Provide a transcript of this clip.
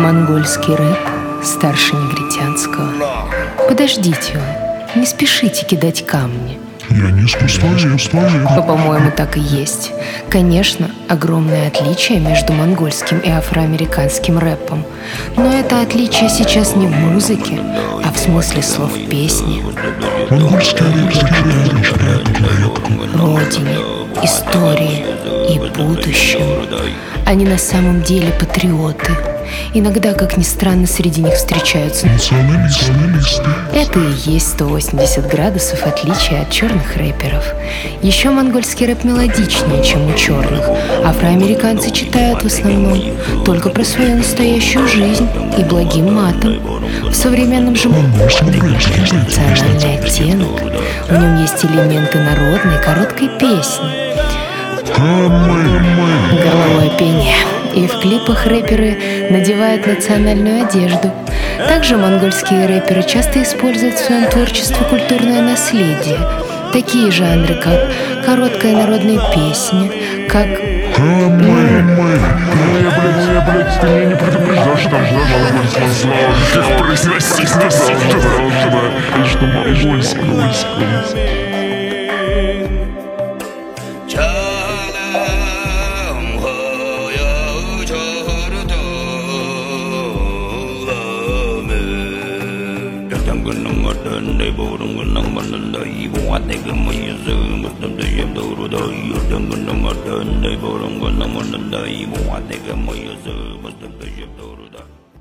Монгольский рэп старше негритянского. Подождите вы, не спешите кидать камни. Я не искусствовед. По-моему, так и есть. Конечно, огромное отличие между монгольским и афроамериканским рэпом. Но это отличие сейчас не в музыке, а в смысле слов песни. Монгольский рэп, Родине, истории и будущему. Они на самом деле патриоты. Иногда, как ни странно, среди них встречаются националисты. Это и есть 180 градусов отличия от черных рэперов. Еще монгольский рэп мелодичнее, чем у черных. Афроамериканцы читают в основном только про свою настоящую жизнь и благим матом. В современном же национальный оттенок. В нем есть элементы народной короткой песни. Горловое пение. И в клипах рэперы надевают национальную одежду. Также монгольские рэперы часто используют в своем творчестве культурное наследие. Такие жанры, как короткая народная песня, как... Ты меня не предупреждал, что там монгольского слова. Как произносить, что монгольского. They bought them when I'm on the evil. I think I'm a user, but them they have the you done when I'm on the they bought them when I'm on the evil. I think I'm a user, but them they have the